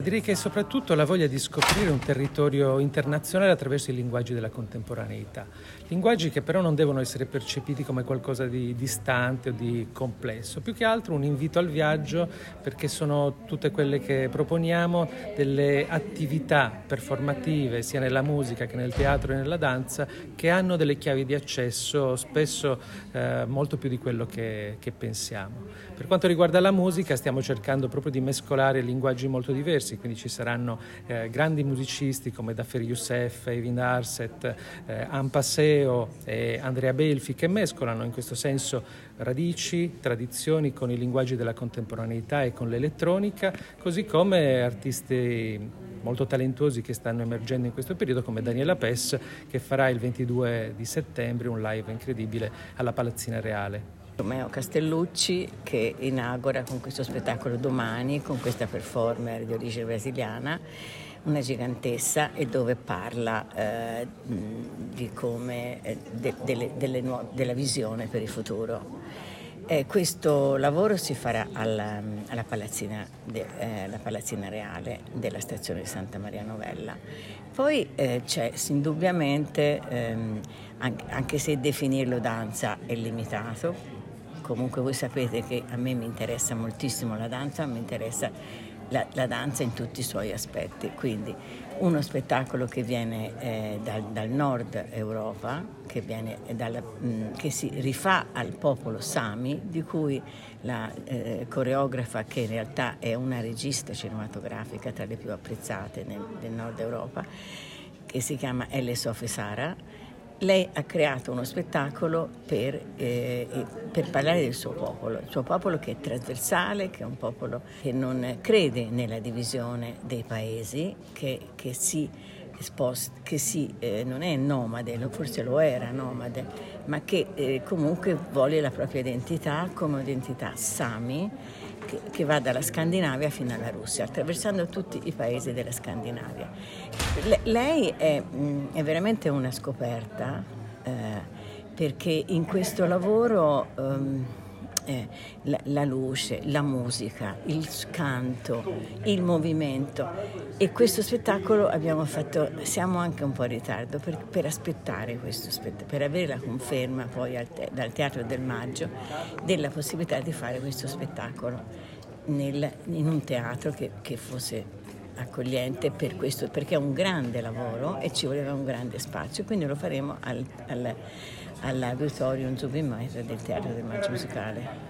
Direi che è soprattutto la voglia di scoprire un territorio internazionale attraverso i linguaggi della contemporaneità. Linguaggi che però non devono essere percepiti come qualcosa di distante o di complesso, più che altro un invito al viaggio, perché sono tutte quelle che proponiamo delle attività performative sia nella musica che nel teatro e nella danza che hanno delle chiavi di accesso spesso molto più di quello che pensiamo. Per quanto riguarda la musica stiamo cercando proprio di mescolare linguaggi molto diversi, quindi ci saranno grandi musicisti come Dafer Youssef, Evin Arset, Ampaseo e Andrea Belfi che mescolano in questo senso radici, tradizioni con i linguaggi della contemporaneità e con l'elettronica, così come artisti molto talentuosi che stanno emergendo in questo periodo come Daniela Pes, che farà il 22 di settembre un live incredibile alla Palazzina Reale. Romeo Castellucci che inaugura con questo spettacolo domani, con questa performer di origine brasiliana, una gigantessa, e dove parla di come della visione per il futuro. Questo lavoro si farà alla Palazzina Reale della stazione di Santa Maria Novella. Poi c'è indubbiamente, anche se definirlo danza è limitato, comunque voi sapete che a me mi interessa moltissimo la danza, mi interessa la danza in tutti i suoi aspetti, quindi uno spettacolo che viene dal nord Europa, che si rifà al popolo Sami, di cui la coreografa, che in realtà è una regista cinematografica tra le più apprezzate del nord Europa, che si chiama Elle Sophie Sara. Lei ha creato uno spettacolo per parlare del suo popolo, il suo popolo che è trasversale, che è un popolo che non crede nella divisione dei paesi, che non è nomade, forse lo era nomade, ma che comunque vuole la propria identità come identità Sami, che va dalla Scandinavia fino alla Russia, attraversando tutti i paesi della Scandinavia. Lei è veramente una scoperta, perché in questo lavoro la luce, la musica, il canto, il movimento, e questo spettacolo siamo anche un po' in ritardo per aspettare questo spettacolo, per avere la conferma poi dal Teatro del Maggio della possibilità di fare questo spettacolo in un teatro che fosse accogliente per questo, perché è un grande lavoro e ci voleva un grande spazio, quindi lo faremo all'Auditorium Zubin Mehta del Teatro del Maggio Musicale.